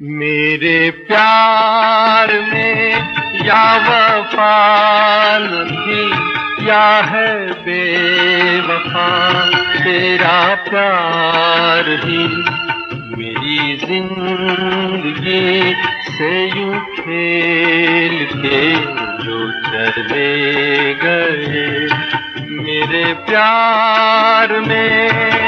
मेरे प्यार में या वफा नहीं या है बेवफा तेरा प्यार ही मेरी जिंदगी से यूं खेल के जो चले गए मेरे प्यार में।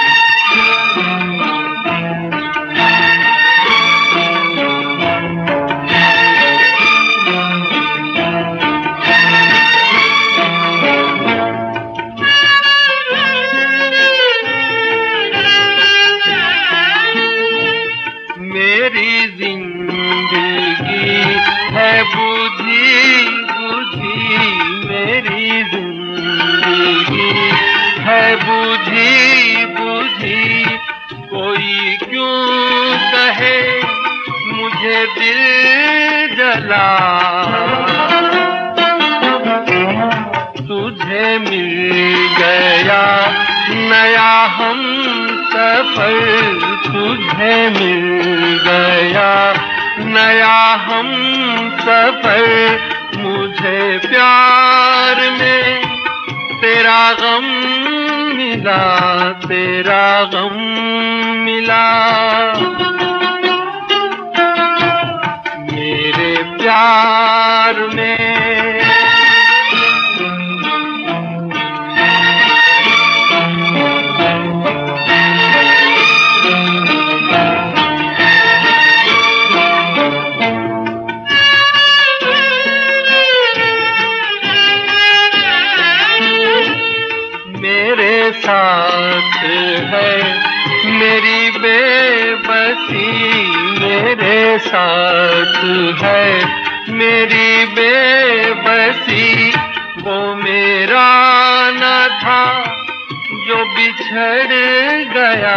मेरी जिंदगी है बुझी बुझी मेरी जिंदगी है बुझी बुझी कोई क्यों कहे मुझे दिल जला तुझे मिल गया नया हम सफर तुझे मिल गया नया हम सफर मुझे प्यार में तेरा गम मिला तेरा गम मिला मेरे प्यार में। मेरे साथ है मेरी बेबसी मेरे साथ है मेरी बेबसी वो मेरा न था जो बिछड़ गया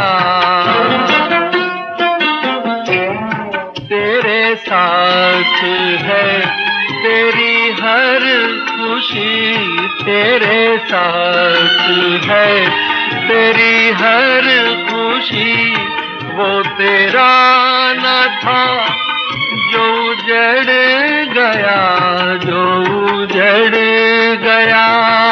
तेरे साथ है तेरी हर खुशी तेरे साथ है तेरी हर खुशी वो तेरा न था जो उजड़ गया जो उजड़ गया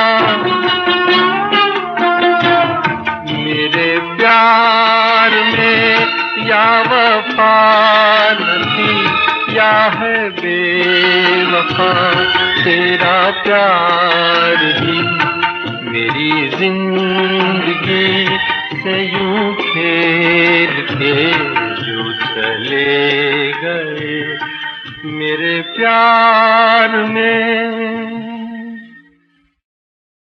मेरे प्यार में या वफा नहीं या है बेवफा तेरा प्यार ही मेरी जिंदगी से यूं खेल के जो चले गए मेरे प्यार